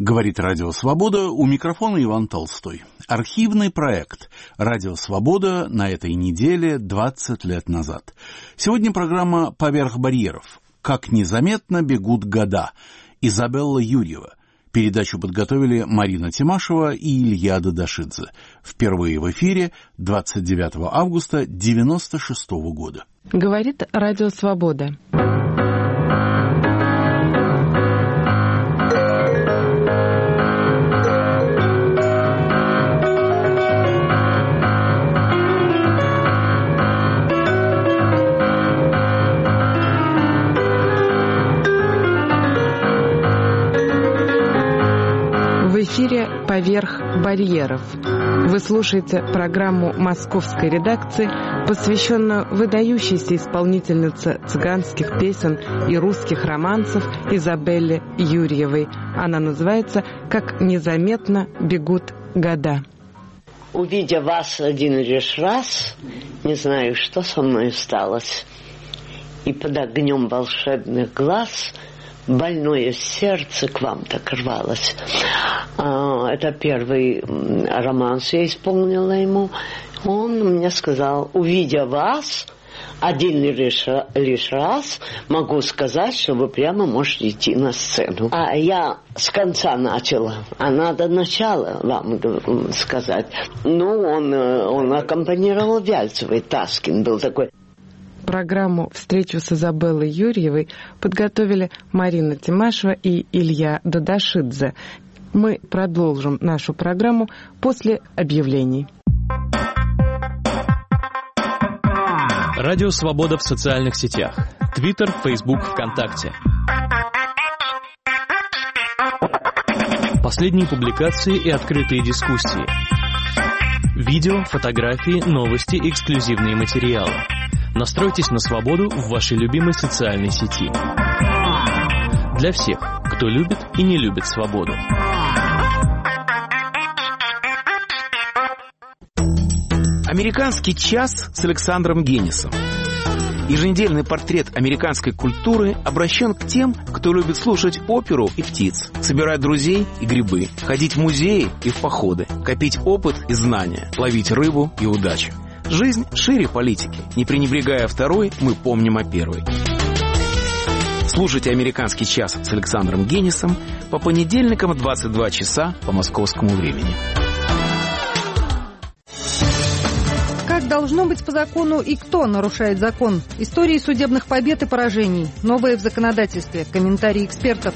Говорит Радио Свобода, у микрофона Иван Толстой. Архивный проект Радио Свобода на этой неделе 20 лет назад. Сегодня программа «Поверх барьеров. Как незаметно бегут года». Изабелла Юрьева. Передачу подготовили Марина Тимашева и Илья Дадашидзе. Впервые в эфире 29 августа 1996 года. Говорит Радио Свобода. В эфире «Поверх барьеров». Вы слушаете программу московской редакции, посвященную выдающейся исполнительнице цыганских песен и русских романсов Изабелле Юрьевой. Она называется «Как незаметно бегут года». Увидя вас один лишь раз, не знаю, что со мной сталось, и под огнем волшебных глаз больное сердце к вам так рвалось. Это первый романс я исполнила ему. Он мне сказал: увидя вас один лишь раз, могу сказать, что вы прямо можете идти на сцену. А я с конца начала, а надо начало вам сказать. Ну, он аккомпанировал Вяльцевой, Таскин был такой. Программу «Встречу с Изабеллой Юрьевой» подготовили Марина Тимашева и Илья Дадашидзе. Мы продолжим нашу программу после объявлений. Радио «Свобода» в социальных сетях. Твиттер, Фейсбук, ВКонтакте. Последние публикации и открытые дискуссии. Видео, фотографии, новости, эксклюзивные материалы. Настройтесь на свободу в вашей любимой социальной сети. Для всех, кто любит и не любит свободу. Американский час с Александром Генисом. Еженедельный портрет американской культуры обращен к тем, кто любит слушать оперу и птиц, собирать друзей и грибы, ходить в музеи и в походы, копить опыт и знания, ловить рыбу и удачу. Жизнь шире политики. Не пренебрегая второй, мы помним о первой. Слушайте «Американский час» с Александром Генисом по понедельникам в 22 часа по московскому времени. Как должно быть по закону и кто нарушает закон? Истории судебных побед и поражений. Новое в законодательстве. Комментарии экспертов.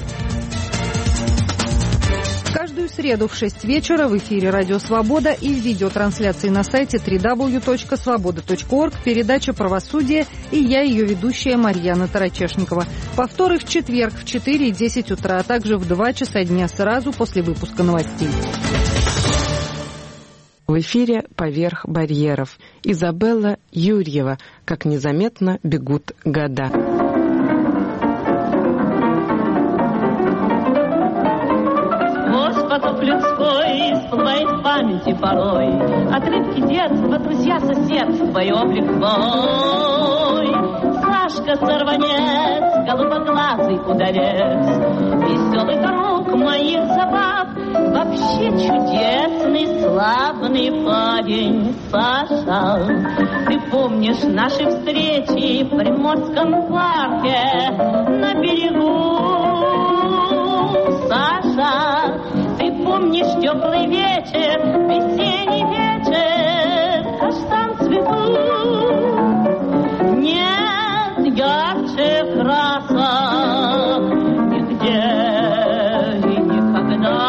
Каждую среду в 6 вечера в эфире «Радио Свобода» и в видеотрансляции на сайте www.svoboda.org передача «Правосудие» и я, ее ведущая Марьяна Тарачешникова. Повторы в четверг в 4 и 10 утра, а также в 2 часа дня сразу после выпуска новостей. В эфире «Поверх барьеров». Изабелла Юрьева. Как незаметно бегут года. Людской всплывает в памяти порой отрывки детства, друзья, соседства и облик твой. Сашка сорванец, голубоглазый удалец, веселый друг моих забав, вообще чудесный, славный парень Саша. Ты помнишь наши встречи в Приморском парке на берегу, Саша? Помнишь теплый вечер, весенний вечер, каштан цветут? Нет ярче красок нигде и никогда.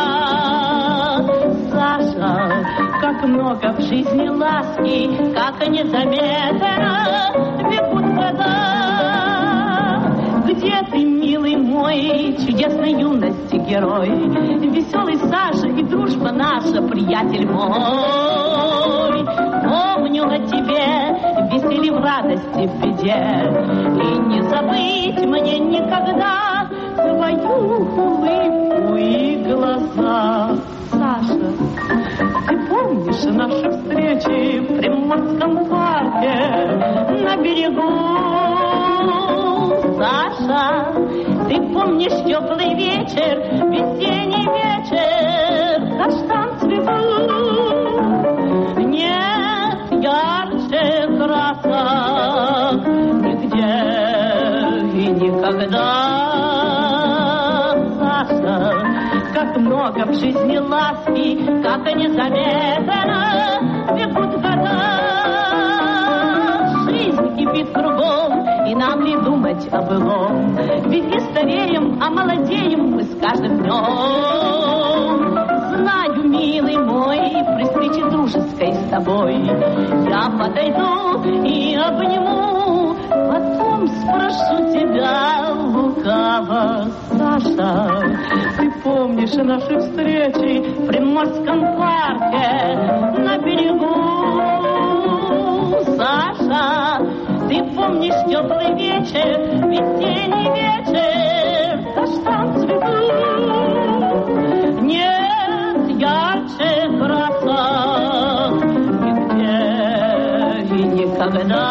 Саша, как много в жизни ласки, как незаметно бегут года. Где ты, милый мой, чудесной юности герой? Веселый Саша и дружба наша, приятель мой. Помню о тебе, веселье в радости, в беде, и не забыть мне никогда твою улыбку и глаза. Саша, ты помнишь наши встречи в Приморском парке на берегу? Саша, ты помнишь теплый вечер, весенний вечер? никогда. Саша, как много в жизни ласки, как незаметно бегут года. Жизнь кипит кругом, и нам ли думать о былом? Ведь не стареем, а молодеем мы с каждым днем. Знаю, милый мой, при встрече дружеской с тобой я подойду и обниму, потом спрошу тебя лукаво. Саша, ты помнишь наши встречи в Приморском парке на берегу? Саша, ты помнишь теплый вечер, весенний вечер, в каштан цвету? Нет ярче красок нигде и никогда.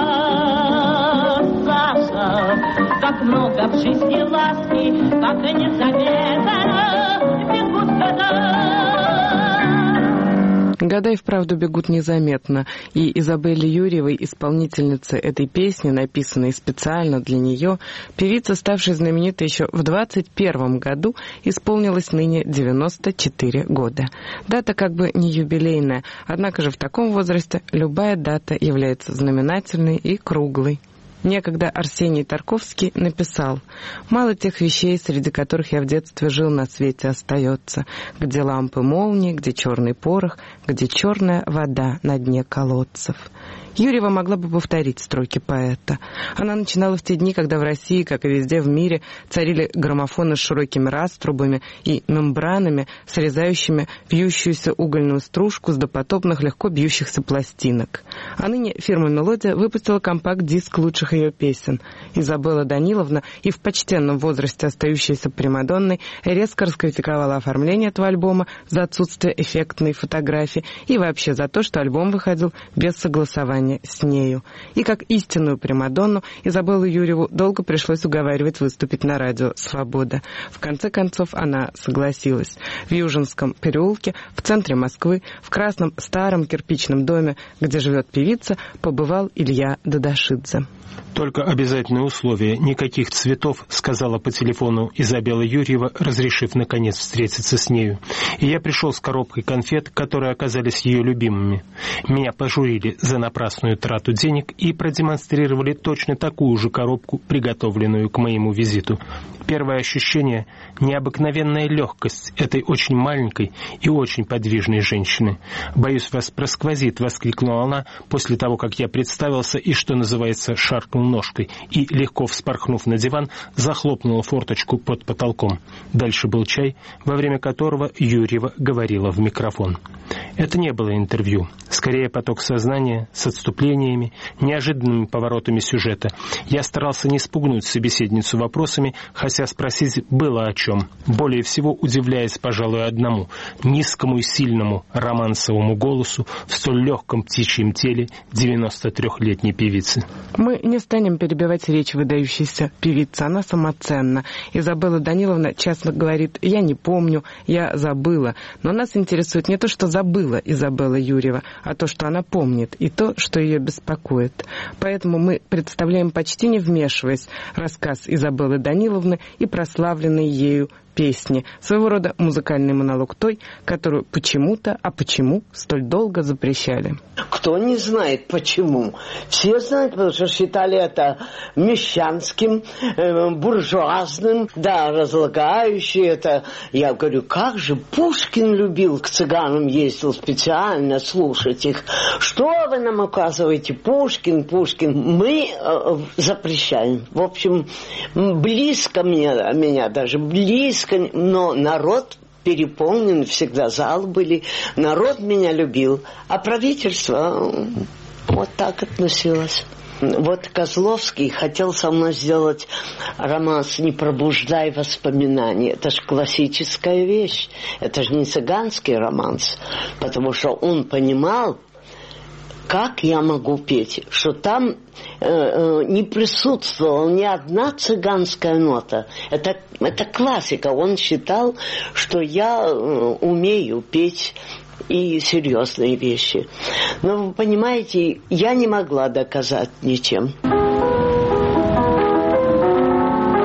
Саша, как много в жизни ласки, как незаметно бегут года. Года и вправду бегут незаметно, и Изабелле Юрьевой, исполнительнице этой песни, написанной специально для нее, певица, ставшая знаменитой еще в 21 году, исполнилось ныне 94 года. Дата как бы не юбилейная, однако же в таком возрасте любая дата является знаменательной и круглой. Некогда Арсений Тарковский написал: «Мало тех вещей, среди которых я в детстве жил, на свете остается, где лампы молнии, где черный порох, где черная вода на дне колодцев». Юрьева могла бы повторить строки поэта. Она начинала в те дни, когда в России, как и везде в мире, царили граммофоны с широкими раструбами и мембранами, срезающими вьющуюся угольную стружку с допотопных легко бьющихся пластинок. А ныне фирма «Мелодия» выпустила компакт-диск лучших ее песен. Изабелла Даниловна, и в почтенном возрасте остающаяся примадонной, резко раскритиковала оформление этого альбома за отсутствие эффектной фотографии и вообще за то, что альбом выходил без согласования с нею. И как истинную примадонну Изабеллу Юрьеву долго пришлось уговаривать выступить на радио «Свобода». В конце концов она согласилась. В Южинском переулке, в центре Москвы, в красном старом кирпичном доме, где живет певица, побывал Илья Дадашидзе. «Только обязательное условие — никаких цветов», — сказала по телефону Изабелла Юрьева, разрешив, наконец, встретиться с нею. И я пришел с коробкой конфет, которые оказались ее любимыми. Меня пожурили за напрасную трату денег и продемонстрировали точно такую же коробку, приготовленную к моему визиту. Первое ощущение — необыкновенная легкость этой очень маленькой и очень подвижной женщины. «Боюсь, вас просквозит», — воскликнула она после того, как я представился и, что называется, шаркнул ножкой, и, легко вспорхнув на диван, захлопнула форточку под потолком. Дальше был чай, во время которого Юрьева говорила в микрофон. Это не было интервью, скорее поток сознания с отступлениями, неожиданными поворотами сюжета. Я старался не спугнуть собеседницу вопросами, хотя спросить было о чем, более всего удивляясь, пожалуй, одному — низкому и сильному романсовому голосу в столь легком птичьем теле 93-летней певицы. Мы не станем перебивать речь выдающейся певицы, она самоценна. Изабелла Даниловна часто говорит: «Я не помню, я забыла». Но нас интересует не то, что забыла Изабелла Юрьева, а то, что она помнит, и то, что ее беспокоит. Поэтому мы представляем, почти не вмешиваясь, рассказ Изабеллы Даниловны и прославленные ею песни, своего рода музыкальный монолог той, которую почему-то, а почему столь долго запрещали. Кто не знает почему? Все знают, потому что считали это мещанским, буржуазным, да, разлагающим это. Я говорю, как же Пушкин любил, к цыганам ездил специально слушать их. Что вы нам указываете? Пушкин. Мы запрещаем. В общем, близко меня даже близко, но народ переполнен, всегда зал были, народ меня любил, а правительство вот так относилось. Вот Козловский хотел со мной сделать романс «Не пробуждай воспоминания». Это же классическая вещь, это же не цыганский романс, потому что он понимал, как я могу петь, что там не присутствовала ни одна цыганская нота. Это классика. Он считал, что я умею петь и серьезные вещи. Но вы понимаете, я не могла доказать ничем.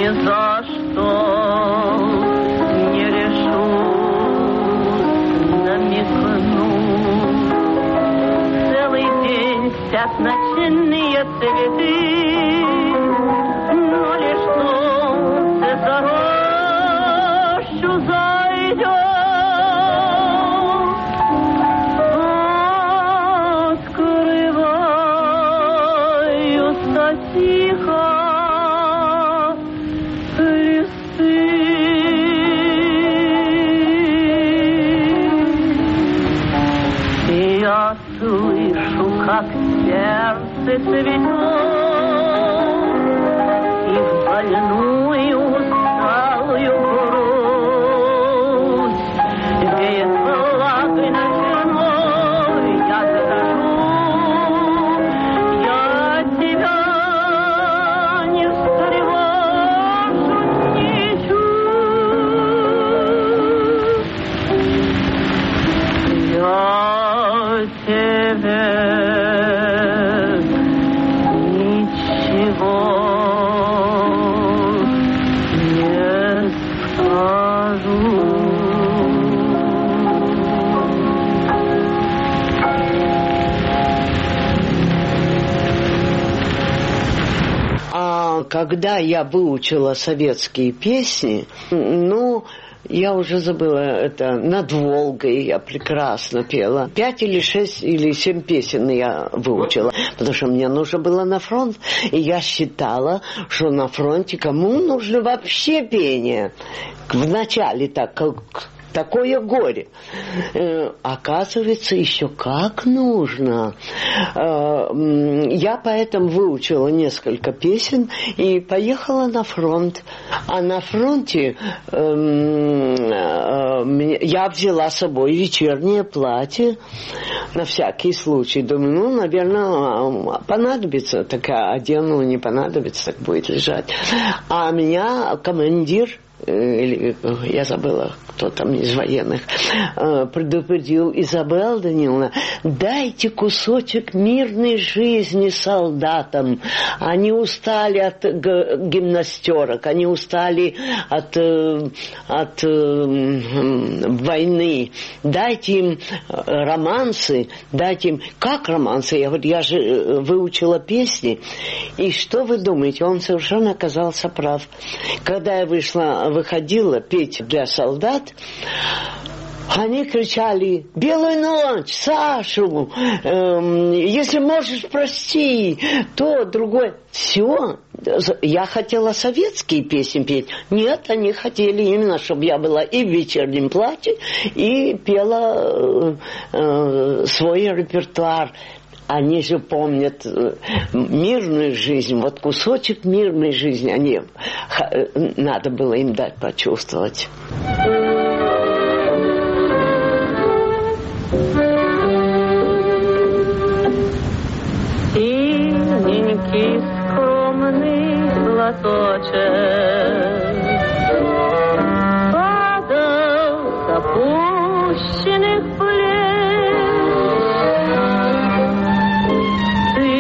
ни за что не решусь намекнуть. Целый день спят ночные цветы, но лишь солнце за рощу зайдет. Открываются тихо листы. И я слышу, как сердце цветет, и в больную усталую грудь веет влагой ночной. Я скажу, я тебя не встревожу ничуть. Я тебе ничего не скажу. А когда я выучила советские песни, я уже забыла это. «Над Волгой» я прекрасно пела. 5 или 6 или 7 песен я выучила, потому что мне нужно было на фронт. И я считала, что на фронте кому нужно вообще пение? Вначале такое горе. Оказывается, еще как нужно. Я поэтому выучила несколько песен и поехала на фронт. А на фронте я взяла с собой вечернее платье на всякий случай. Думаю, наверное, понадобится, так я одену, не понадобится, так будет лежать. А меня командир, я забыла, кто там из военных, предупредил: Изабелла Даниловна, дайте кусочек мирной жизни солдатам. Они устали от гимнастерок, они устали от войны. Дайте им романсы, дайте им... Как романсы? Я говорю, я же выучила песни. И что вы думаете? Он совершенно оказался прав. Когда я выходила петь для солдат, они кричали: «Белую ночь, Сашу, если можешь, прости», то, другое. Все. Я хотела советские песни петь. Нет, они хотели именно, чтобы я была и в вечернем платье, и пела свой репертуар. Они же помнят мирную жизнь, вот кусочек мирной жизни надо было им дать почувствовать. Синенький скромный платочек падал с опущенных плеч. Ты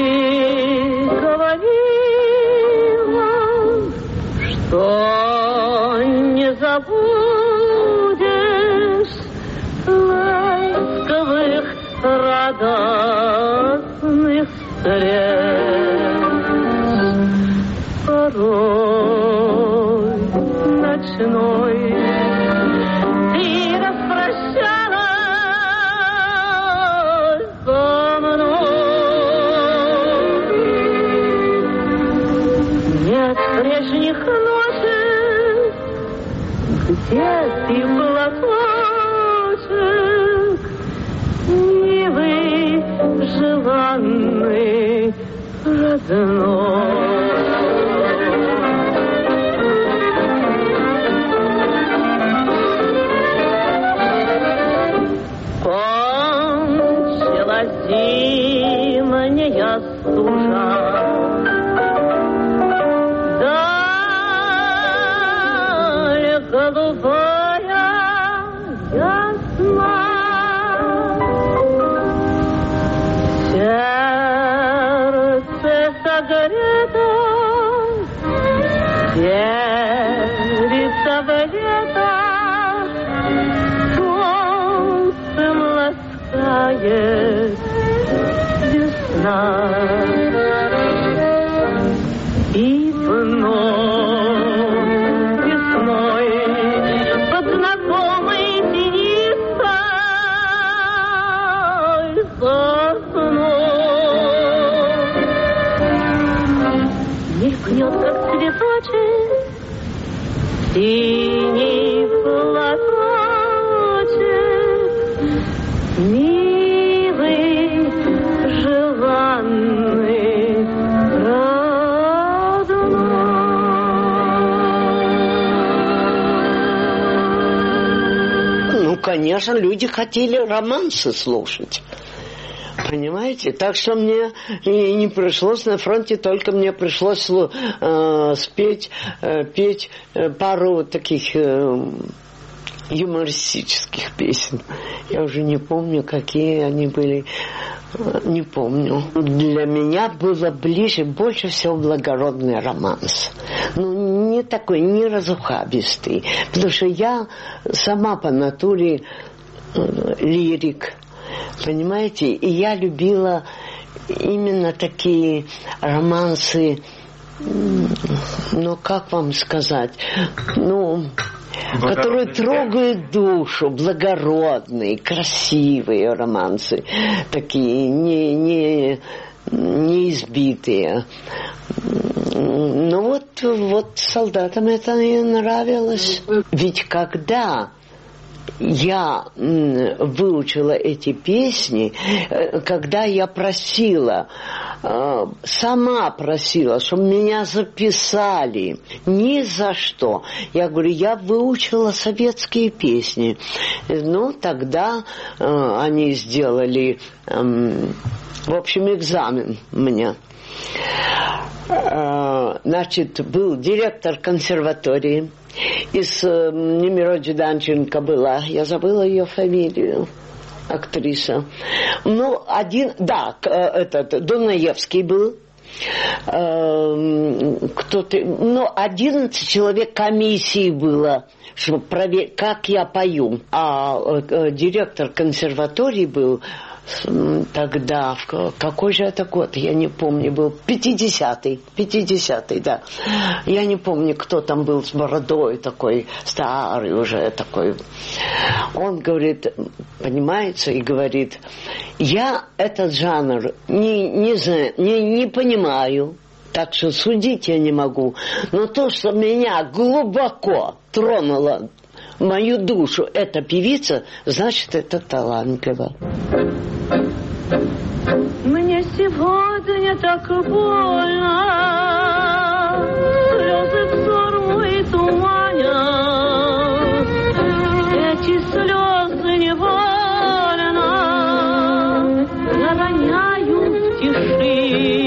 говорила, что не забудешь ласковых радостных встреч. Порой ночной ты распрощалась со мной. Нет прежних ночей, где ты платочек милый, желанный, родной. Кончилась зимняя стужа, даль голубая ясна. Сердце согрето Наступает весна, и вновь весной под знакомой тенистой сосной мелькнет, как цветочек, синий платочек, милый, желанный, родной. Ну, конечно, люди хотели романсы слушать. Понимаете? Так что мне и не пришлось на фронте, только мне пришлось петь пару таких юмористических песен. Я уже не помню, какие они были. Не помню. Для меня было ближе, больше всего благородный романс. Ну, не такой, не разухабистый. Потому что я сама по натуре лирик. Понимаете? И я любила именно такие романсы, ну, как вам сказать, ну, которые трогают душу, благородные, красивые романсы, такие, не избитые. Ну, вот солдатам это и нравилось. Ведь когда я выучила эти песни, когда я просила, сама просила, чтобы меня записали, ни за что. Я говорю, я выучила советские песни. Ну, тогда они сделали, в общем, экзамен мне. Значит, был директор консерватории. Из Немироджи Данченко была, я забыла ее фамилию, актриса. Ну, Дунаевский был. Кто-то, 11 человек комиссии было, чтобы проверить, как я пою. А директор консерватории был тогда, какой же это год, я не помню, был 50-й, да. Я не помню, кто там был с бородой такой, старый уже такой. Он говорит, понимаете, и говорит, я этот жанр не понимаю, так что судить я не могу. Но то, что меня глубоко тронуло, мою душу, эта певица, значит, это талантливо. Мне сегодня так больно, слезы взор мой туманят, эти слезы невольно я роняю в тиши.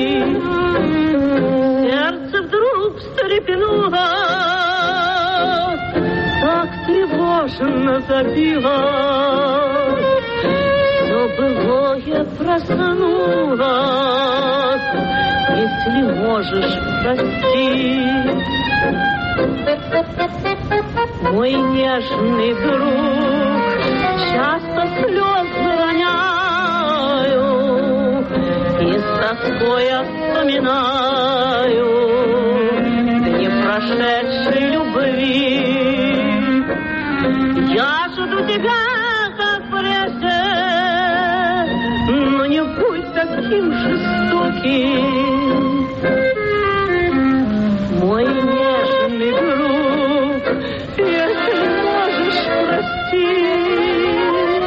Сердце вдруг встрепенулось, так тревожно забилось. Былое проснулось, если можешь простить. Мой нежный друг, часто слезы роняю и с тоской вспоминаю дни прошедшей любви. Я жду тебя, как прежде, но не будь таким жестоким, мой нежный друг, если можешь простить.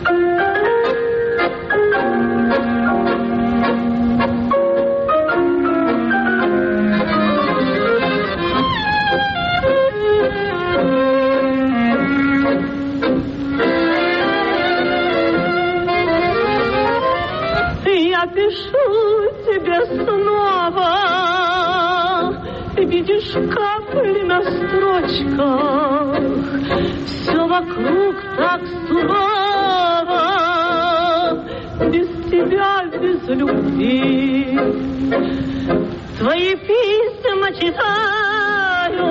Я пишу тебе снова, видишь капли на строчках, все вокруг так сурово, без тебя, без любви. Твои письма читаю,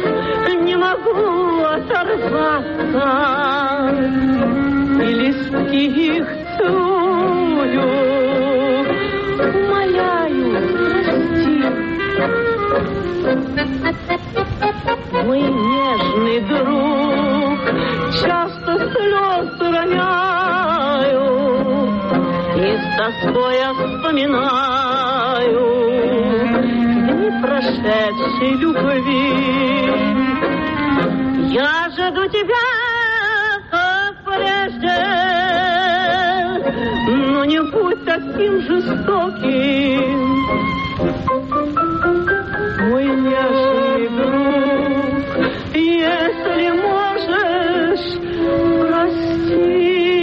не могу оторваться, и листки их целую, умоляю, прости. Мой нежный друг, часто слез роняю, и с тоской я вспоминаю дни прошедшей любви. Я жду тебя, как прежде, но не будь таким жестоким, мой нежный друг, если можешь, прости.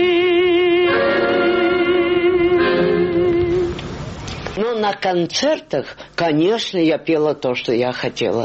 Ну, на концертах, конечно, я пела то, что я хотела.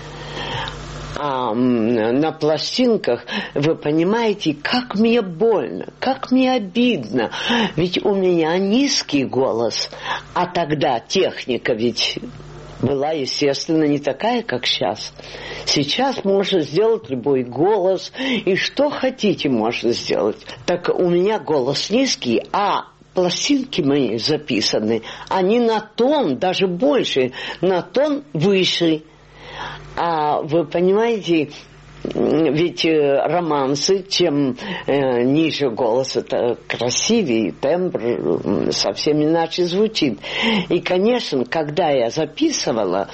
А на пластинках, вы понимаете, как мне больно, как мне обидно. Ведь у меня низкий голос, а тогда техника ведь была, естественно, не такая, как сейчас. Сейчас можно сделать любой голос, и что хотите можно сделать. Так у меня голос низкий, а пластинки мои записаны, они на тон, даже больше, на тон выше. А вы понимаете, ведь романсы, чем ниже голос, это красивее, тембр совсем иначе звучит. И, конечно, когда я записывала,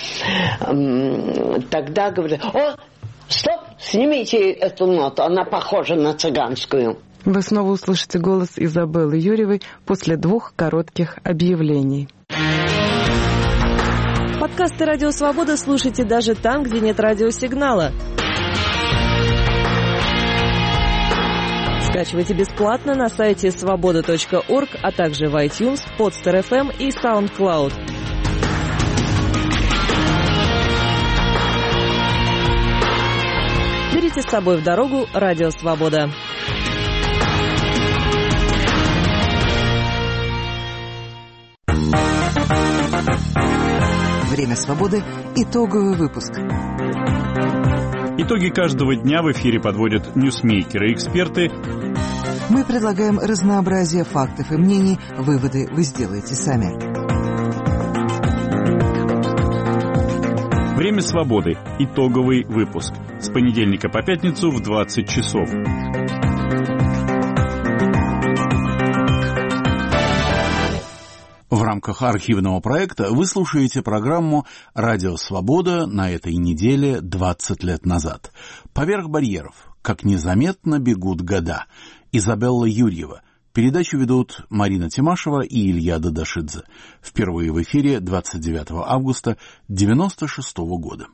тогда говорят: о, стоп, снимите эту ноту, она похожа на цыганскую. Вы снова услышите голос Изабеллы Юрьевой после 2 коротких объявлений. Подкасты «Радио Свобода» слушайте даже там, где нет радиосигнала. Скачивайте бесплатно на сайте svoboda.org, а также в iTunes, Podster FM и SoundCloud. Берите с собой в дорогу «Радио Свобода». Время свободы. Итоговый выпуск. Итоги каждого дня в эфире подводят ньюсмейкеры и эксперты. Мы предлагаем разнообразие фактов и мнений. Выводы вы сделаете сами. Время свободы. Итоговый выпуск. С понедельника по пятницу в 20 часов. В рамках архивного проекта вы слушаете программу «Радио Свобода» на этой неделе 20 лет назад. «Поверх барьеров. Как незаметно бегут года». Изабелла Юрьева. Передачу ведут Марина Тимашева и Илья Дадашидзе. Впервые в эфире 29 августа 1996 года.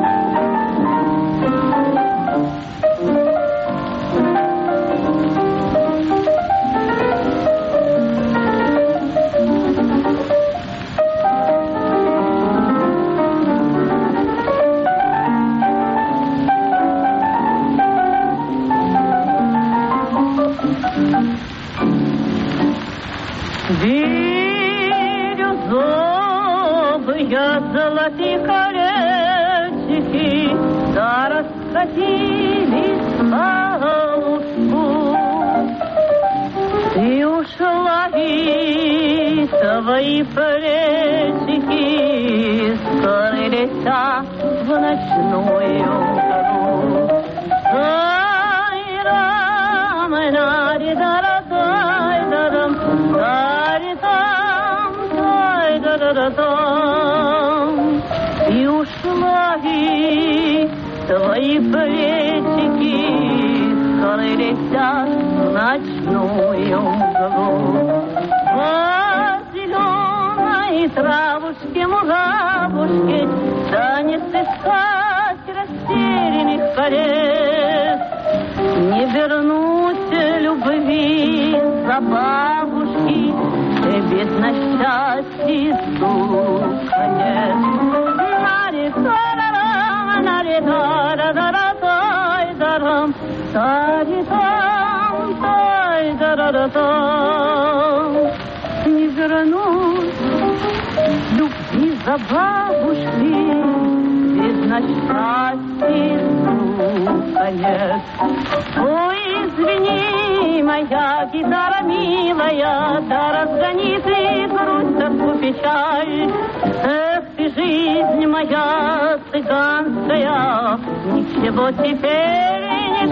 Золотые колечки, да раскатились по лужку. Ты ушла, и твои плечики скрылись в ночную гору. Ай-рам, нари-дара-дай-дарам, дари-дам, дай-дара-дам. И ушла, и твои плечики скрылись в ночную мглу. По зеленой травушке, муравушке станет искать растерянных колец. Не вернуть любви за бабушки, бедно счастье сука нет. Не вернуть любви за бабушки, бедно счастье сука нет. Ой, извини, ты моя гитара милая, да разгони ты грусть, тоску, печаль. Эх ты, жизнь моя цыганская, ничего теперь не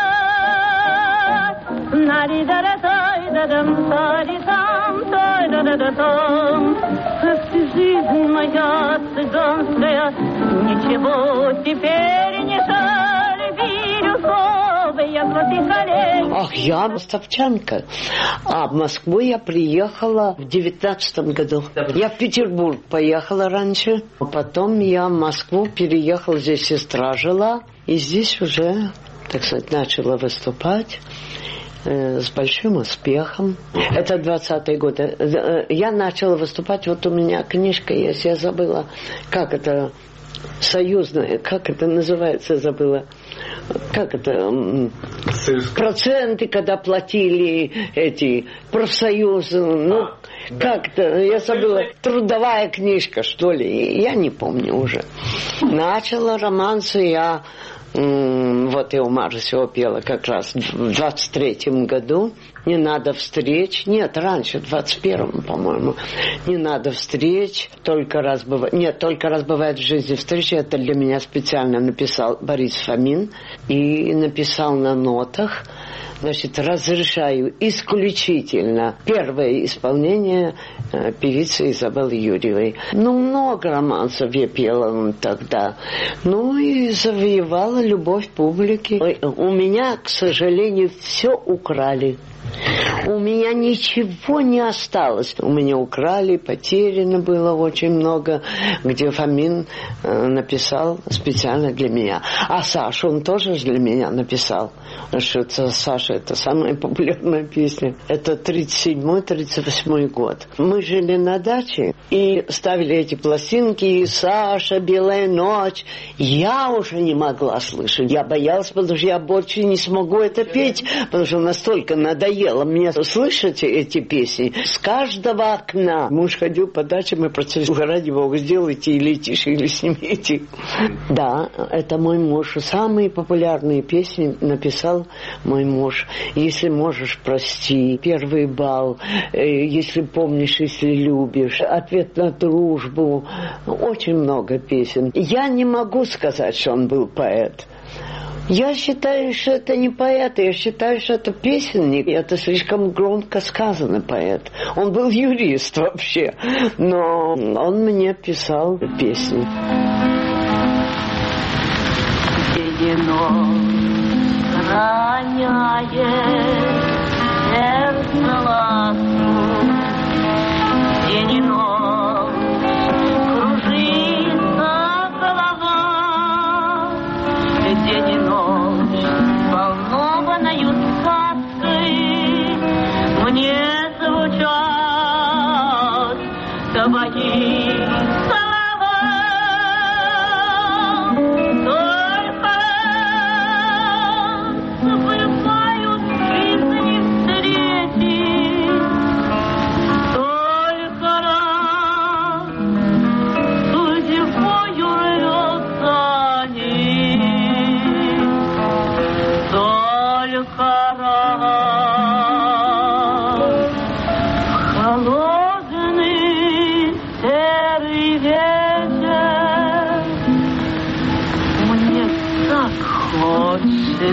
жаль. Нари-да-да-тай-да-дам, тари-там, тай-да-да-да-там. Эх ты, жизнь моя цыганская, ничего теперь не жаль. Бирюзовые коты колей. Ах, я ростовчанка. А в Москву я приехала в 19 году. Я в Петербург поехала раньше. Потом я в Москву переехала, здесь сестра жила. И здесь уже, так сказать, начала выступать с большим успехом. Это 20-е годы. Я начала выступать, вот у меня книжка есть, я забыла, как это, союзная, как это называется, забыла. Как это? Проценты, когда платили эти профсоюзы, ну, как-то, я забыла, трудовая книжка, что ли, я не помню уже. Начала романсы я, вот я у Марсио пела как раз в 23-м году. Не надо встреч. Нет, раньше, в 21-м, по-моему. Не надо встреч. Только раз бывает. Нет, только раз бывает в жизни встречи. Это для меня специально написал Борис Фомин. И написал на нотах. Значит, разрешаю исключительно первое исполнение певицы Изабеллы Юрьевой. Ну, много романсов я пела тогда. Ну, и завоевала любовь публики. У меня, к сожалению, все украли. У меня ничего не осталось. У меня украли, потеряно было очень много, где Фомин написал специально для меня. А Саша, он тоже для меня написал. Что это, Саша, это самая популярная песня. Это 37-38 год. Мы жили на даче и ставили эти пластинки, и Саша, «Белая ночь». Я уже не могла слышать. Я боялась, потому что я больше не смогу это петь, потому что настолько надоело мне слышать эти песни. С каждого окна. Муж ходил по дачам и просил: ради Бога, сделайте или тише, или снимите. Да, это мой муж. Самые популярные песни написал мой муж. «Если можешь, прости», «Первый бал», «Если помнишь, если любишь», «Ответ на дружбу». Очень много песен. Я не могу сказать, что он был поэт. Я считаю, что это не поэт, я считаю, что это песенник. Это слишком громко сказано, поэт. Он был юрист вообще, но он мне писал песни. Роняет сердце ласку, день и ночь кружится голова, день и ночь волнованою сказкой мне звучат твои слова. Бывают в жизни встречи, только раз судьбою рвется нить, только раз холодный серый вечер мне так хочется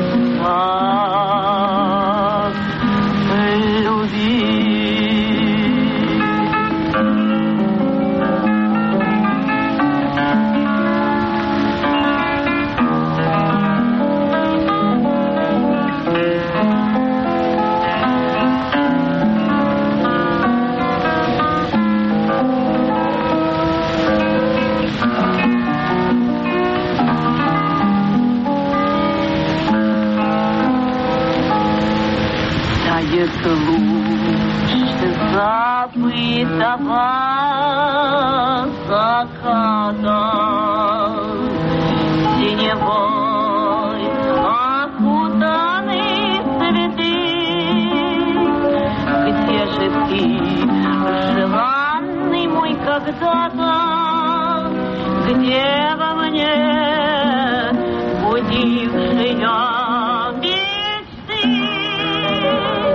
луч забытого заката, синевой окутаны цветы. Где же ты, желанный мой когда-то? Где во мне будившая мечты?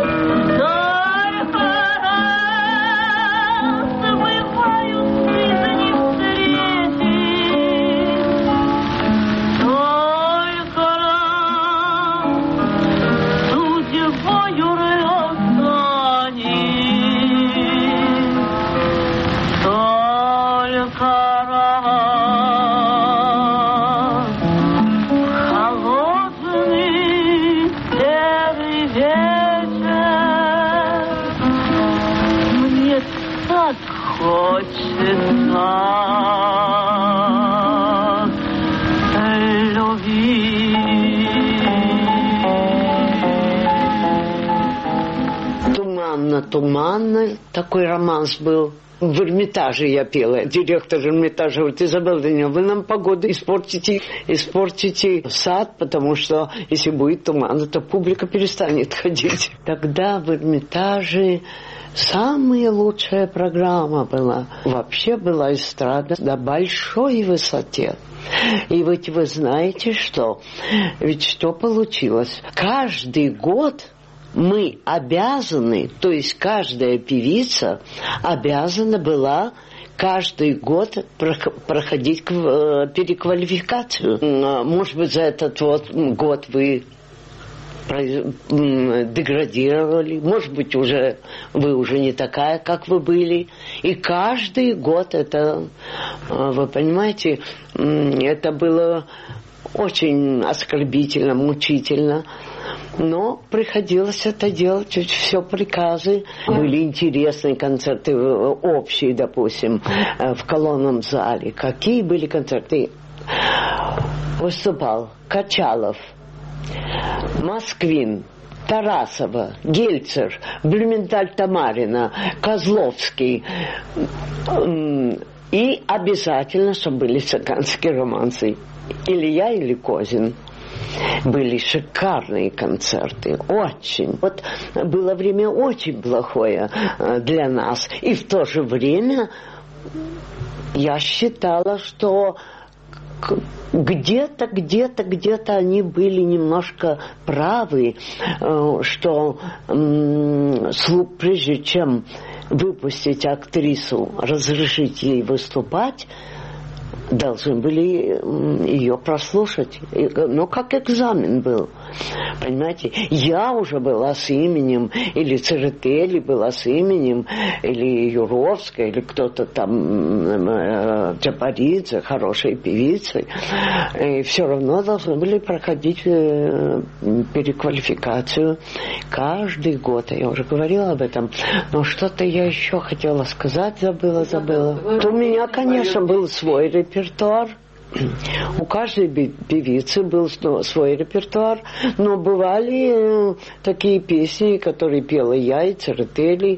туманный такой романс был. В Эрмитаже я пела. Директор Эрмитажа говорит: Изабелла Даниловна, вы нам погоду испортите сад, потому что если будет туман, то публика перестанет ходить. Тогда в Эрмитаже самая лучшая программа была. Вообще была эстрада на большой высоте. И ведь вы знаете, что? Ведь что получилось? Каждый год мы обязаны, то есть каждая певица обязана была каждый год проходить переквалификацию. Может быть, за этот год вы деградировали, может быть, вы уже не такая, как вы были. И каждый год это, вы понимаете, это было очень оскорбительно, мучительно. Но приходилось это делать, все приказы. Были интересные концерты, общие, допустим, в колонном зале. Какие были концерты? Выступал Качалов, Москвин, Тарасова, Гельцер, Блюменталь-Тамарина, Козловский. И обязательно, чтобы были цыганские романсы. Или я, или Козин. Были шикарные концерты, очень. Вот было время очень плохое для нас. И в то же время я считала, что где-то они были немножко правы, что прежде чем выпустить актрису, разрешить ей выступать, должны были ее прослушать. Ну, как экзамен был. Понимаете? Я уже была с именем, или Церетели была с именем, или Юровская, или кто-то там, Джапаридзе, хорошие певицы. И все равно должны были проходить переквалификацию каждый год. Я уже говорила об этом. Но что-то я еще хотела сказать, забыла. Вот у меня, конечно, был свой репертуар. У каждой певицы был свой репертуар, но бывали такие песни, которые пела я и Церетели,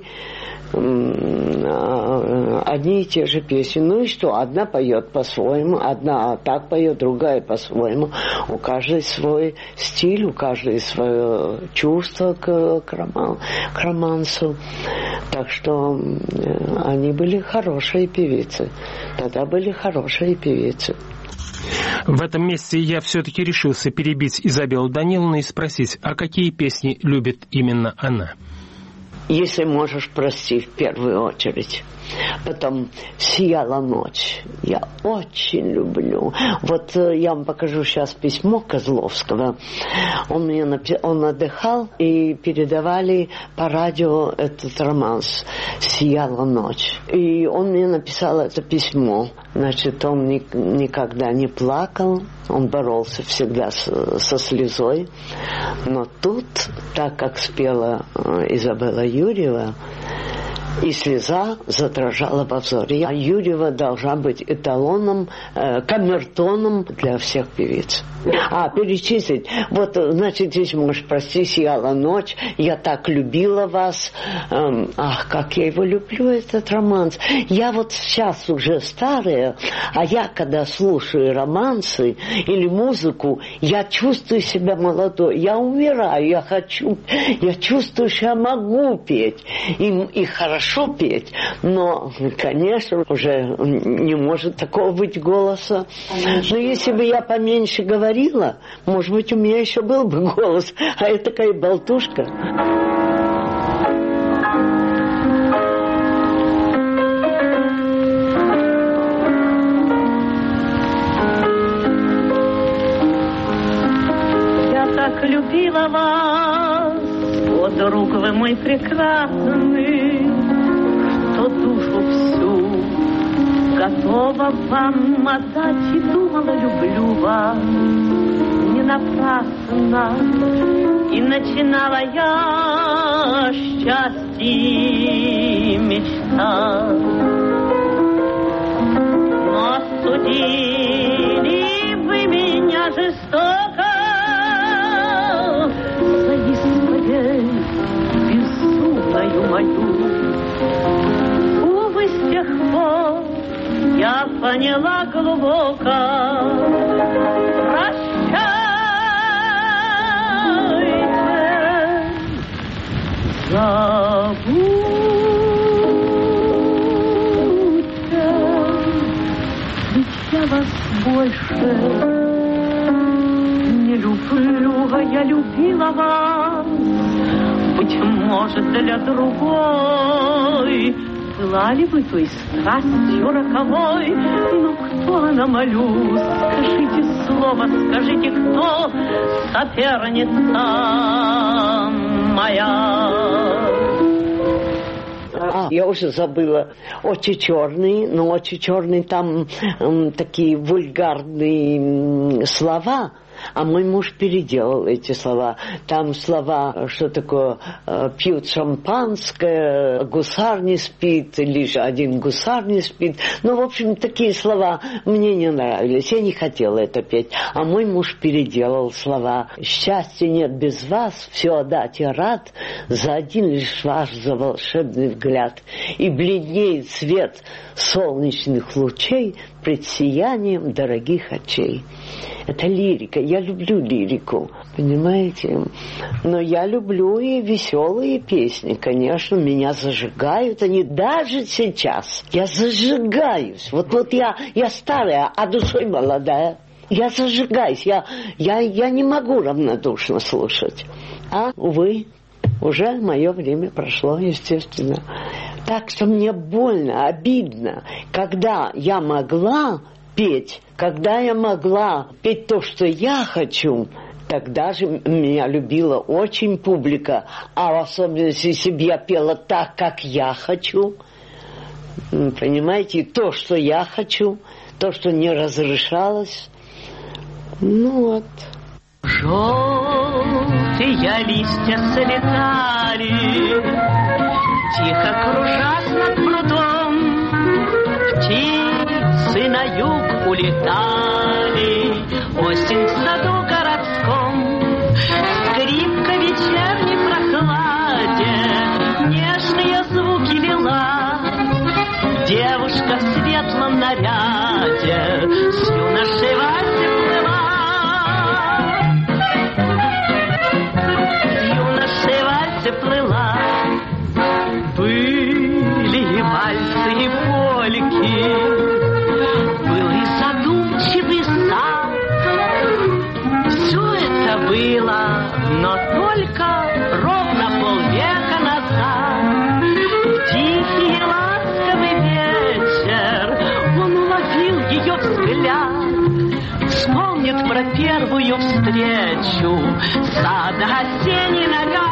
одни и те же песни. Ну и что? Одна поет по-своему, одна так поет, другая по-своему. У каждой свой стиль, у каждой свое чувство к романсу. Так что они были хорошие певицы. Тогда были хорошие певицы. В этом месте я все-таки решился перебить Изабеллу Даниловну и спросить, а какие песни любит именно она? Если можешь, прости, в первую очередь. Потом «Сияла ночь». Я очень люблю. Вот я вам покажу сейчас письмо Козловского. Он отдыхал, и передавали по радио этот романс «Сияла ночь». И он мне написал это письмо. Значит, он никогда не плакал. Он боролся всегда со слезой. Но тут, так как спела Изабелла Юрьева, и слеза задрожала во взоре. А Юрьева должна быть эталоном, камертоном для всех певиц. Перечислить. Вот, значит, здесь можешь прости, «Сияла ночь», «Я так любила вас». Как я его люблю, этот романс. Я вот сейчас уже старая, а я, когда слушаю романсы или музыку, я чувствую себя молодой. Я умираю, я чувствую, что я могу петь. И хорошо петь. Но, конечно, уже не может такого быть голоса. Но если бы я поменьше говорила, может быть, у меня еще был бы голос, а я такая болтушка. Я так любила вас, о, друг вы мой прекрасный, что душу всю готова вам отдать, и думала, люблю вас не напрасно, и начинала я счастье мечтать. Но судили вы меня жестоко за исповедь безумную мою. Увы, с тех пор я поняла глубоко, прощайте, забудьте, ведь я вас больше не люблю, а я любила вас, быть может, для другой. Была ли вы той страстью роковой? Ну, кто она, молю? Скажите слово, скажите, кто соперница моя? Я уже забыла. «Очи черные», но «Очи черные» там такие вульгарные слова, а мой муж переделал эти слова. Там слова, что такое, пьют шампанское, гусар не спит, лишь один гусар не спит. Ну, в общем, такие слова мне не нравились. Я не хотела это петь. А мой муж переделал слова. «Счастья нет без вас, все отдать я рад, за один лишь ваш, за волшебный взгляд. И бледнеет свет солнечных лучей пред сиянием дорогих очей». Это лирика. Я люблю лирику, понимаете? Но я люблю и веселые песни. Конечно, меня зажигают они даже сейчас. Я зажигаюсь. Вот я старая, а душой молодая. Я зажигаюсь. Я не могу равнодушно слушать. Увы, уже мое время прошло, естественно. Так что мне больно, обидно, когда я могла петь, когда я могла петь то, что я хочу, тогда же меня любила очень публика. А в особенности, если бы я пела так, как я хочу, понимаете, то, что я хочу, то, что не разрешалось, ну вот. Желтые листья слетали, тихо кружась над прудом, птицы на юг улетали, осень в саду городском, скрипка в вечерней прохладе нежные звуки лила, девушка в светлом наряде с юношей Васей плыла, с юношей Васей плыла. Были и вальсы, и польки, был и задумчивый сад. Все это было, но только ровно полвека назад. В тихий ласковый вечер он уловил ее взгляд, вспомнит про первую встречу сада осенний наряд.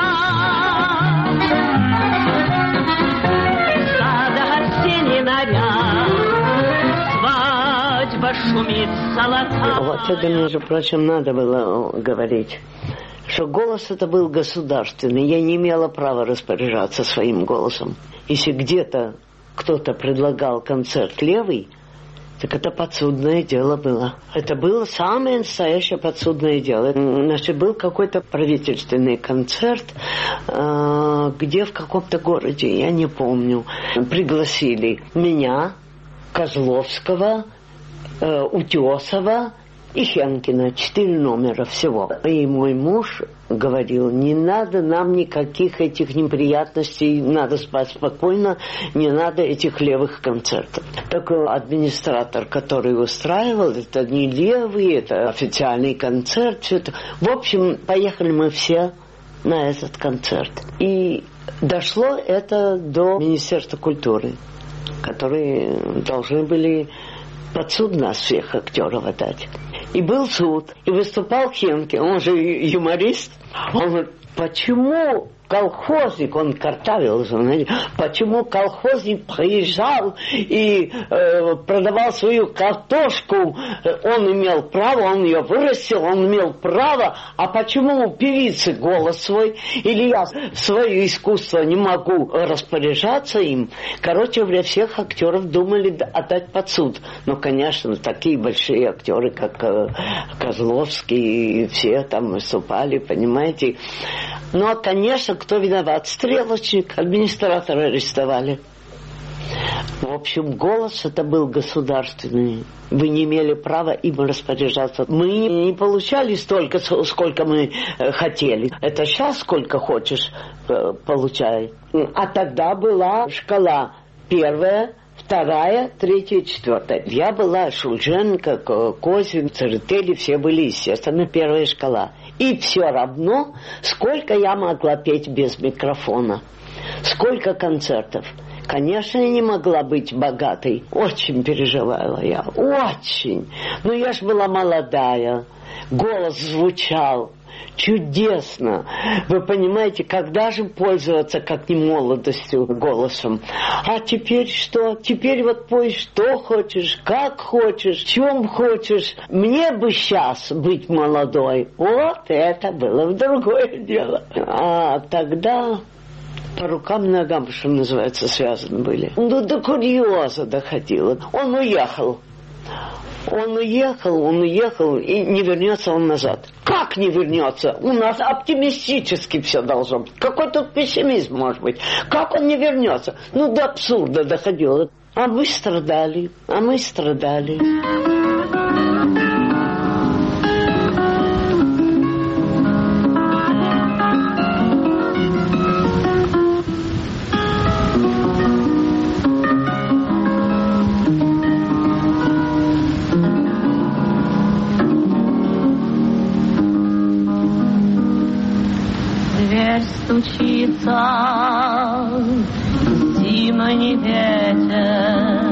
Свадьба шумит золотая. Вот это, между прочим, надо было говорить, что голос это был государственный. Я не имела права распоряжаться своим голосом. Если где-то кто-то предлагал концерт левый, так это подсудное дело было. Это было самое настоящее подсудное дело. Значит, был какой-то правительственный концерт, где в каком-то городе, я не помню, пригласили меня, Козловского, Утесова и Хенкина. 4 номера всего. И мой муж говорил, не надо нам никаких этих неприятностей, надо спать спокойно, не надо этих левых концертов. Так администратор, который устраивал, это не левый, это официальный концерт, все это. В общем, поехали мы все на этот концерт. И дошло это до Министерства культуры, которые должны были под суд нас всех актеров отдать. И был суд, и выступал Хенке, он же юморист. Он говорит, почему колхозник, он картавил, почему колхозник приезжал и продавал свою картошку, он имел право, он ее вырастил, он имел право, а почему у певицы голос свой, или я свое искусство не могу распоряжаться им? Короче говоря, всех актеров думали отдать под суд. Но, конечно, такие большие актеры, как Козловский, и все там выступали, понимаете, понимаете. Но, конечно, кто виноват? Стрелочник, администратора арестовали. В общем, голос это был государственный. Вы не имели права им распоряжаться. Мы не получали столько, сколько мы хотели. Это сейчас сколько хочешь получай. А тогда была шкала 1, 2, 3, 4. Я была Шульженко, Козин, Церетели, все были, естественно, 1 шкала. И все равно, сколько я могла петь без микрофона. Сколько концертов. Конечно, я не могла быть богатой. Очень переживала я. Очень. Но я ж была молодая. Голос звучал чудесно. Вы понимаете, когда же пользоваться, как не молодостью, голосом? А теперь что? Теперь вот пой, что хочешь, как хочешь, в чем хочешь. Мне бы сейчас быть молодой. Вот это было другое дело. А тогда... по рукам и ногам, что называется, связаны были. Ну, до курьеза доходило. Он уехал и не вернется он назад. Как не вернется? У нас оптимистически все должно быть. Какой тут пессимизм может быть? Как он не вернется? Ну, до абсурда доходило. А мы страдали. Стучится зимний ветер,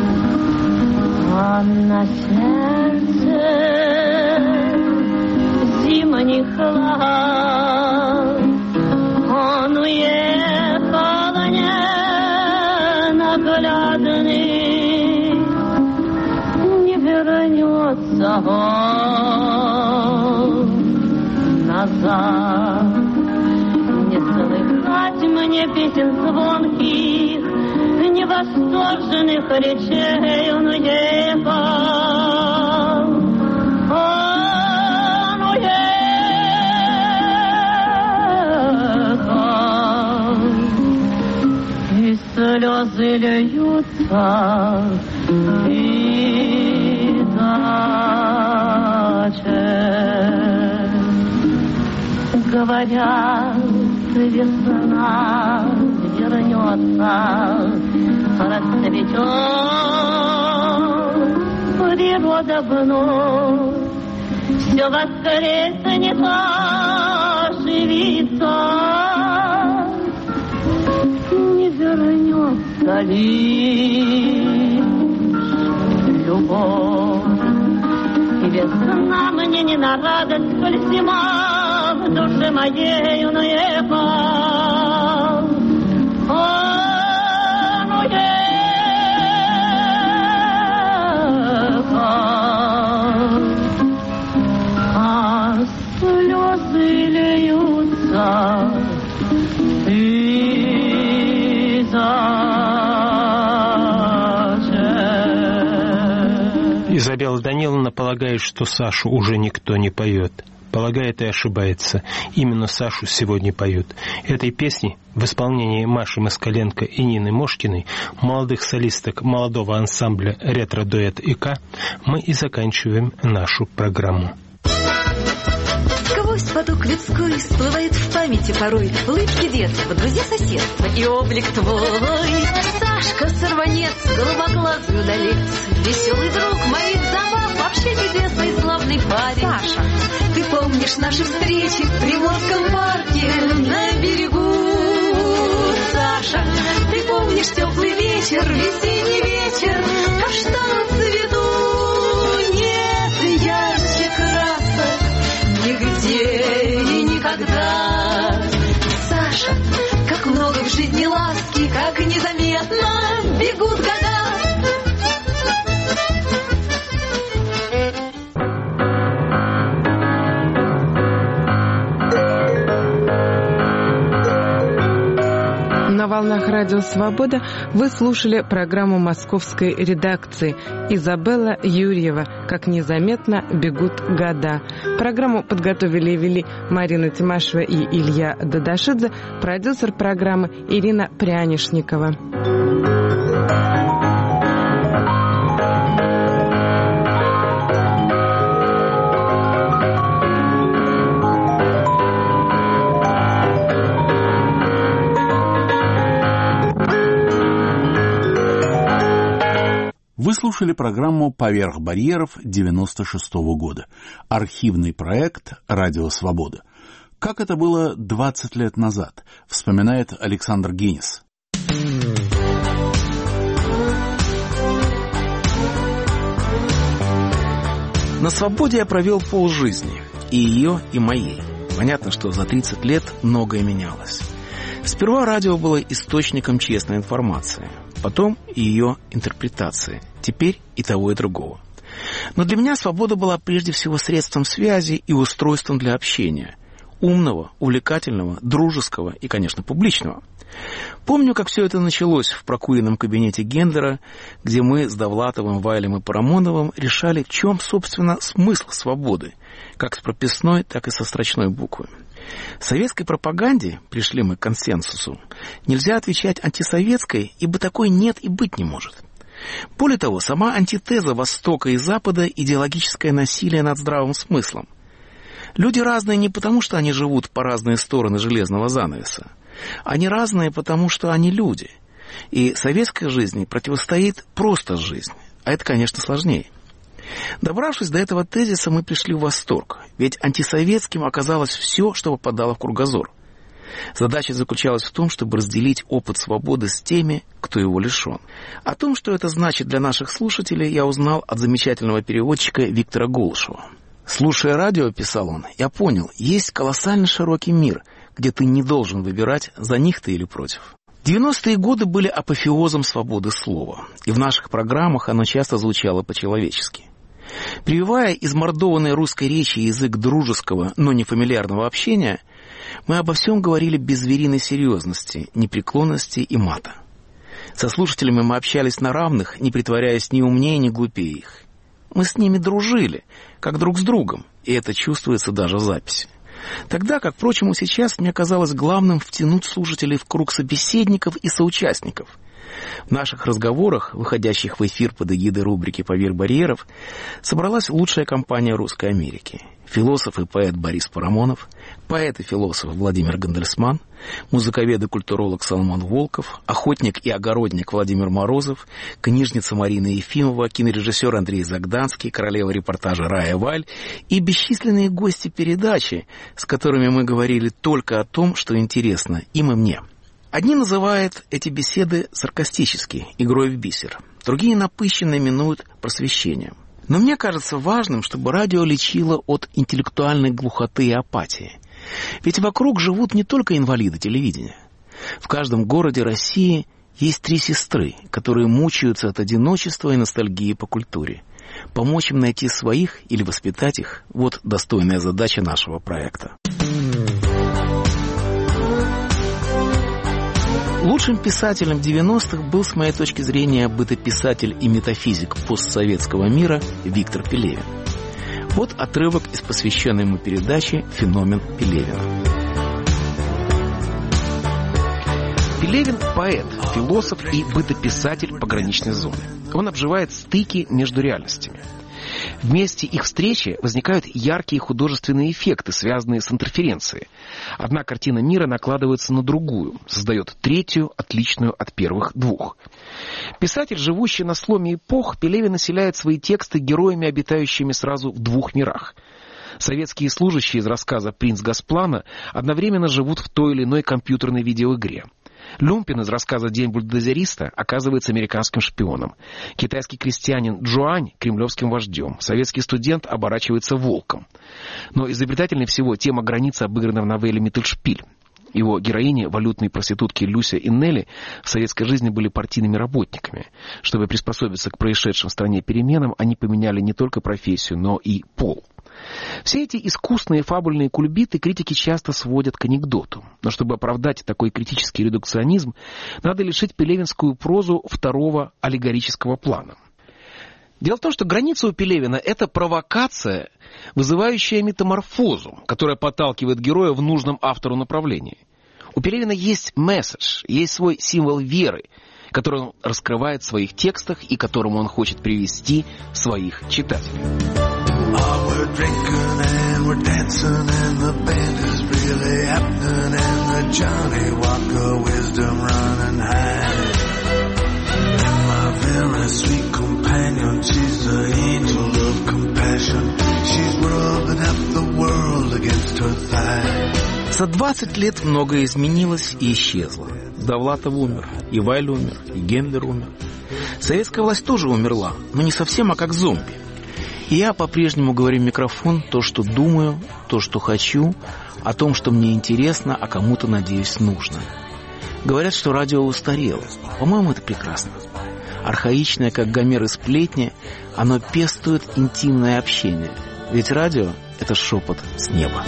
а на сердце зимний хлад. Он уехал ненаглядный, не вернется он назад. Мне песен звонких, невосторженных речей он уехал. Он уехал. И слезы льются, и плачет. Говорят, весна вернется, расцветет природа вновь, все воскреснет, оживится. Не вернется лишь любовь, и весна мне не на радость, коль зима в душе моей он уехал. Он уехал. А слезы льются, и зачем? Изабелла Даниловна полагает, что Сашу уже никто не поет. Полагает и ошибается. Именно Сашу сегодня поют. Этой песни в исполнении Маши Москаленко и Нины Мошкиной, молодых солисток молодого ансамбля «Ретро-дуэт ИК», мы и заканчиваем нашу программу. Сквозь поток людской всплывает в памяти порой улыбки детства, друзья соседства и облик твой. Сашка Сорванец, голубоглазый удалец, веселый друг моих забав, вообще чудесный славный парень. Саша, ты помнишь наши встречи в Приморском парке на берегу? Саша, ты помнишь теплый вечер, весенний вечер, каштан в цвету? Нет ярче красок нигде и никогда. Саша, как много в жизни ласки, как незаметно бегут года. На волнах Радио Свобода вы слушали программу московской редакции «Изабелла Юрьева. Как незаметно бегут года». Программу подготовили и вели Марина Тимашева и Илья Дадашидзе, продюсер программы Ирина Прянишникова. Вы слушали программу «Поверх барьеров» 96-го года. Архивный проект «Радио Свобода». Как это было 20 лет назад, вспоминает Александр Генис. На свободе я провел полжизни. И ее, и моей. Понятно, что за 30 лет многое менялось. Сперва радио было источником честной информации. Потом и ее интерпретации. Теперь и того, и другого. Но для меня свобода была прежде всего средством связи и устройством для общения. Умного, увлекательного, дружеского и, конечно, публичного. Помню, как все это началось в прокуренном кабинете Гендера, где мы с Довлатовым, Вайлем и Парамоновым решали, в чем, собственно, смысл свободы, как с прописной, так и со строчной буквы. Советской пропаганде, пришли мы к консенсусу, нельзя отвечать антисоветской, ибо такой нет и быть не может. Более того, сама антитеза Востока и Запада – идеологическое насилие над здравым смыслом. Люди разные не потому, что они живут по разные стороны железного занавеса. Они разные, потому что они люди. И советской жизни противостоит просто жизнь. А это, конечно, сложнее. Добравшись до этого тезиса, мы пришли в восторг. Ведь антисоветским оказалось все, что попадало в кругозор. Задача заключалась в том, чтобы разделить опыт свободы с теми, кто его лишен. О том, что это значит для наших слушателей, я узнал от замечательного переводчика Виктора Голышева. «Слушая радио, — писал он, — я понял, есть колоссально широкий мир, где ты не должен выбирать, за них ты или против». 90-е годы были апофеозом свободы слова, и в наших программах оно часто звучало по-человечески. Прививая измордованной русской речи язык дружеского, но не фамильярного общения, мы обо всем говорили без звериной серьезности, непреклонности и мата. Со слушателями мы общались на равных, не притворяясь ни умнее, ни глупее их. Мы с ними дружили, как друг с другом, и это чувствуется даже в записи. Тогда, как, впрочем, и сейчас, мне казалось главным втянуть слушателей в круг собеседников и соучастников. В наших разговорах, выходящих в эфир под эгидой рубрики «Поверх барьеров», собралась лучшая компания Русской Америки. Философ и поэт Борис Парамонов, поэт и философ Владимир Гандельсман, музыковед и культуролог Соломон Волков, охотник и огородник Владимир Морозов, книжница Марина Ефимова, кинорежиссер Андрей Загданский, королева репортажа Рая Валь и бесчисленные гости передачи, с которыми мы говорили только о том, что интересно им и мне. Одни называют эти беседы саркастически, игрой в бисер, другие напыщенно именуют просвещением. Но мне кажется важным, чтобы радио лечило от интеллектуальной глухоты и апатии. Ведь вокруг живут не только инвалиды телевидения. В каждом городе России есть 3 сестры, которые мучаются от одиночества и ностальгии по культуре. Помочь им найти своих или воспитать их – вот достойная задача нашего проекта. Лучшим писателем 90-х был, с моей точки зрения, бытописатель и метафизик постсоветского мира Виктор Пелевин. Вот отрывок из посвященной ему передачи «Феномен Пелевина». Пелевин – поэт, философ и бытописатель пограничной зоны. Он обживает стыки между реальностями. В месте их встречи возникают яркие художественные эффекты, связанные с интерференцией. Одна картина мира накладывается на другую, создает третью, отличную от первых 2. Писатель, живущий на сломе эпох, Пелевин населяет свои тексты героями, обитающими сразу в 2 мирах. Советские служащие из рассказа «Принц Госплана» одновременно живут в той или иной компьютерной видеоигре. Люмпин из рассказа «День бульдозериста» оказывается американским шпионом. Китайский крестьянин Джуань – кремлевским вождем. Советский студент оборачивается волком. Но изобретательнее всего тема границы обыграна в новелле «Миттельшпиль». Его героини, валютные проститутки Люся и Нелли, в советской жизни были партийными работниками. Чтобы приспособиться к происшедшим в стране переменам, они поменяли не только профессию, но и пол. Все эти искусные фабульные кульбиты критики часто сводят к анекдоту. Но чтобы оправдать такой критический редукционизм, надо лишить пелевинскую прозу второго аллегорического плана. Дело в том, что граница у Пелевина — это провокация, вызывающая метаморфозу, которая подталкивает героя в нужном автору направлении. У Пелевина есть месседж, есть свой символ веры, который он раскрывает в своих текстах и к которому он хочет привести своих читателей. За 20 лет многое изменилось и исчезло. Довлатов умер, и Вайль умер, и Гендер умер. Советская власть тоже умерла, но не совсем, а как зомби. И я по-прежнему говорю в микрофон то, что думаю, то, что хочу, о том, что мне интересно, а кому-то, надеюсь, нужно. Говорят, что радио устарело. По-моему, это прекрасно. Архаичное, как Гомер и сплетни, оно пестует интимное общение. Ведь радио — это шепот с неба.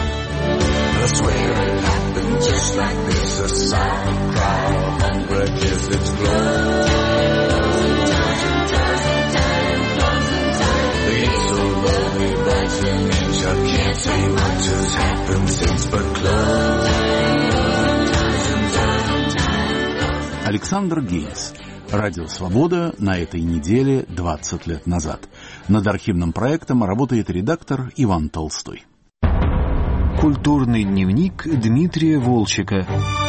Александр Гейнс. Радио «Свобода» на этой неделе 20 лет назад. Над архивным проектом работает редактор Иван Толстой. Культурный дневник Дмитрия Волчека.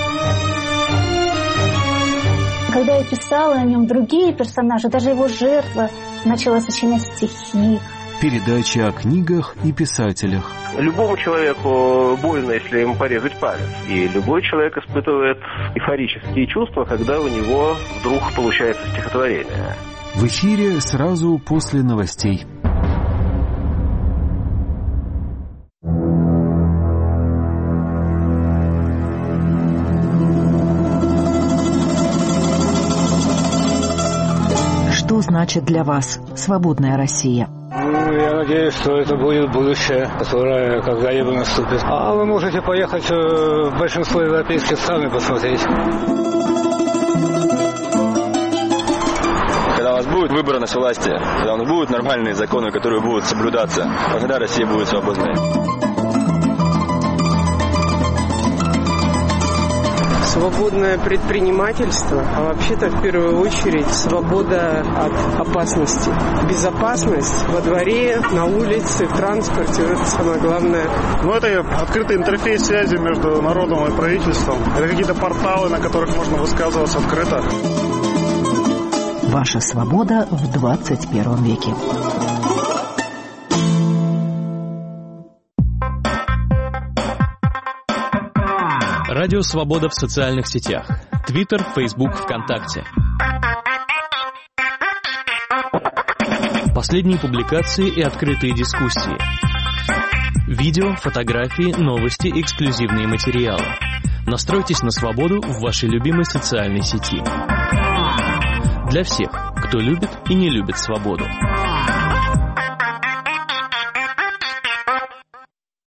Когда я писала о нем, другие персонажи, даже его жертва, начала сочинять стихи. Передача о книгах и писателях. Любому человеку больно, если ему порезать палец. И любой человек испытывает эйфорические чувства, когда у него вдруг получается стихотворение. В эфире сразу после новостей. Что значит для вас свободная Россия? Я надеюсь, что это будет будущее, которое когда-либо наступит. А вы можете поехать в большинство европейских стран и посмотреть. Когда у вас будет выборность власти, когда у нас будут нормальные законы, которые будут соблюдаться, тогда Россия будет свободной. Свободное предпринимательство, а вообще-то в первую очередь свобода от опасности. Безопасность во дворе, на улице, в транспорте, это самое главное. Это открытый интерфейс связи между народом и правительством. Это какие-то порталы, на которых можно высказываться открыто. Ваша свобода в 21 веке. Радио «Свобода» в социальных сетях. Твиттер, Фейсбук, ВКонтакте. Последние публикации и открытые дискуссии. Видео, фотографии, новости, эксклюзивные материалы. Настройтесь на свободу в вашей любимой социальной сети. Для всех, кто любит и не любит свободу.